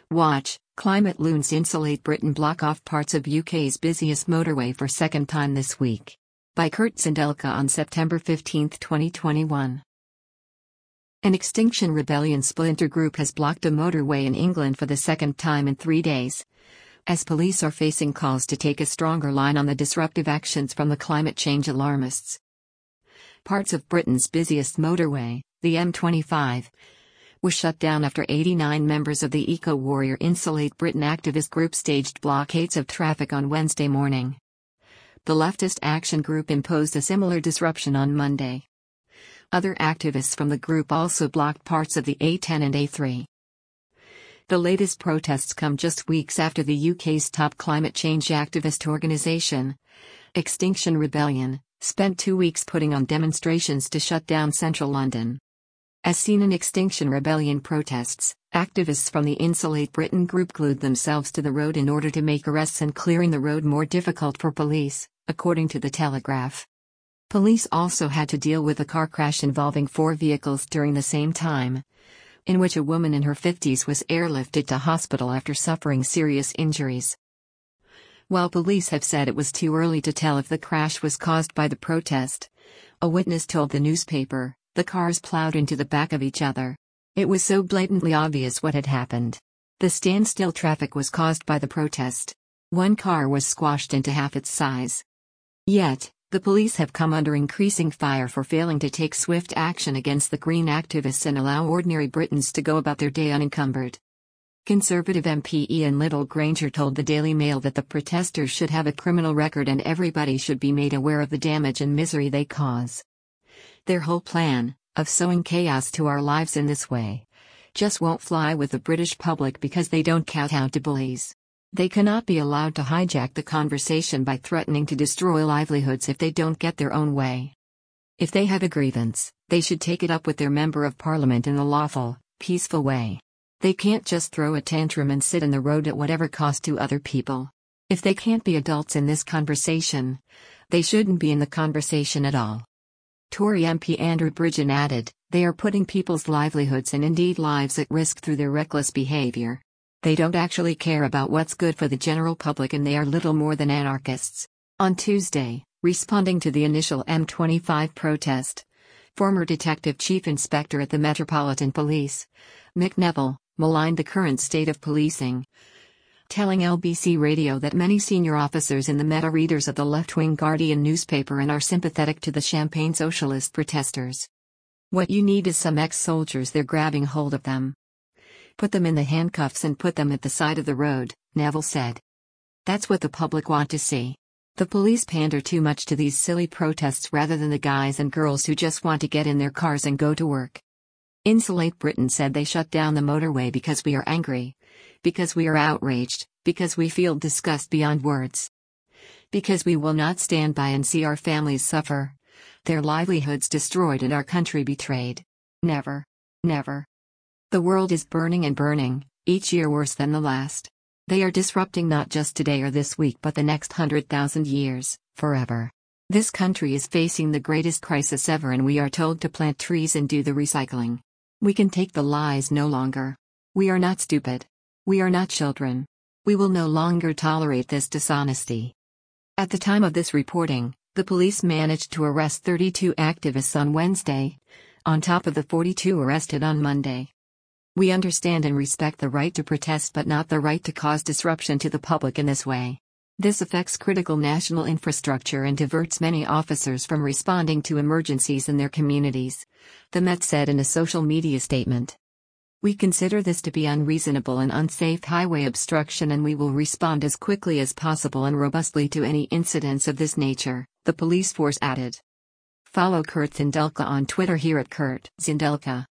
Watch, climate loons insulate Britain block off parts of UK's busiest motorway for second time this week. By Kurt Zindelka on September 15, 2021. An Extinction Rebellion splinter group has blocked a motorway in England for the second time in 3 days, as police are facing calls to take a stronger line on the disruptive actions from the climate change alarmists. Parts of Britain's busiest motorway, the M25, was shut down after 89 members of the Eco-Warrior Insulate Britain activist group staged blockades of traffic on Wednesday morning. The leftist action group imposed a similar disruption on Monday. Other activists from the group also blocked parts of the A10 and A3. The latest protests come just weeks after the UK's top climate change activist organisation, Extinction Rebellion, spent 2 weeks putting on demonstrations to shut down central London. As seen in Extinction Rebellion protests, activists from the Insulate Britain group glued themselves to the road in order to make arrests and clearing the road more difficult for police, according to The Telegraph. Police also had to deal with a car crash involving 4 vehicles during the same time, in which a woman in her 50s was airlifted to hospital after suffering serious injuries. While police have said it was too early to tell if the crash was caused by the protest, a witness told the newspaper, "The cars plowed into the back of each other. It was so blatantly obvious what had happened. The standstill traffic was caused by the protest. One car was squashed into half its size." Yet, the police have come under increasing fire for failing to take swift action against the Green activists and allow ordinary Britons to go about their day unencumbered. Conservative MP Ian Little Granger told the Daily Mail that the protesters should have a criminal record and everybody should be made aware of the damage and misery they cause. Their whole plan, of sowing chaos to our lives in this way, just won't fly with the British public because they don't kowtow to bullies. They cannot be allowed to hijack the conversation by threatening to destroy livelihoods if they don't get their own way. If they have a grievance, they should take it up with their Member of Parliament in a lawful, peaceful way. They can't just throw a tantrum and sit in the road at whatever cost to other people. If they can't be adults in this conversation, they shouldn't be in the conversation at all. Tory MP Andrew Bridgen added, "They are putting people's livelihoods and indeed lives at risk through their reckless behaviour. They don't actually care about what's good for the general public and they are little more than anarchists." On Tuesday, responding to the initial M25 protest, former Detective Chief Inspector at the Metropolitan Police, Mick Neville, maligned the current state of policing, telling LBC Radio that many senior officers in the Met are readers of the left-wing Guardian newspaper and are sympathetic to the Champagne socialist protesters. "What you need is some ex-soldiers there grabbing hold of them. Put them in the handcuffs and put them at the side of the road," Neville said. "That's what the public want to see. The police pander too much to these silly protests rather than the guys and girls who just want to get in their cars and go to work." Insulate Britain said they shut down the motorway because we are angry, because we are outraged, because we feel disgust beyond words. Because we will not stand by and see our families suffer, their livelihoods destroyed and our country betrayed. Never. Never. The world is burning and burning, each year worse than the last. They are disrupting not just today or this week but the next 100,000 years, forever. This country is facing the greatest crisis ever and we are told to plant trees and do the recycling. We can take the lies no longer. We are not stupid. We are not children. We will no longer tolerate this dishonesty. At the time of this reporting, the police managed to arrest 32 activists on Wednesday, on top of the 42 arrested on Monday. We understand and respect the right to protest but not the right to cause disruption to the public in this way. This affects critical national infrastructure and diverts many officers from responding to emergencies in their communities, the Met said in a social media statement. We consider this to be unreasonable and unsafe highway obstruction and we will respond as quickly as possible and robustly to any incidents of this nature, the police force added. Follow Kurt Zindelka on Twitter here at Kurt Zindelka.